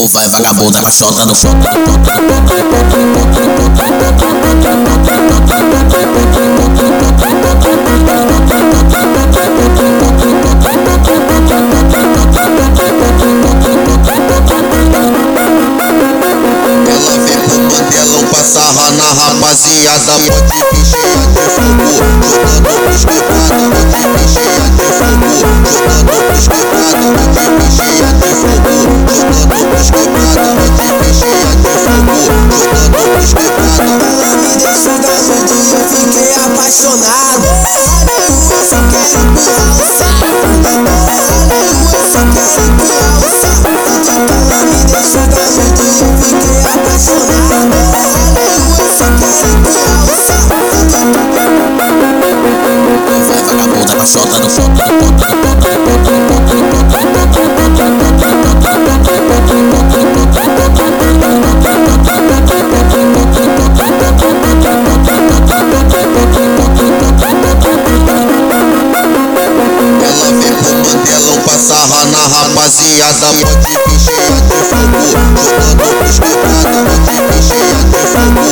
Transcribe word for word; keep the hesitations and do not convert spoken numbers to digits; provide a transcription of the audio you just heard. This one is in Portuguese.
vai vagabunda com a chota no chota. Ela vem pro mantelão pra sarrar na rapaziada. Pode vir cheia de fogo, jogando pros quebrados. Pode vir cheia de fogo, jogando pros quebrados. Pode vir cheia de fogo, jogando pros quebrados. Pode vir cheia de fogo, jogando pros quebrados. Ela me deixou garoto e eu fiquei apaixonado. Olha eu só quero empurrar o saco. Olha eu só quero empurrar o saco. Ela me deixou garoto e eu fiquei apaixonado. Olha eu só quero empurrar o saco. Vai vagabunda com a chota no chota. Ela vem pro mantelão pra sarrar na rapaziada. Pode vir cheia de fogo, jogando pros quebrados. Pode vir cheia de fogo,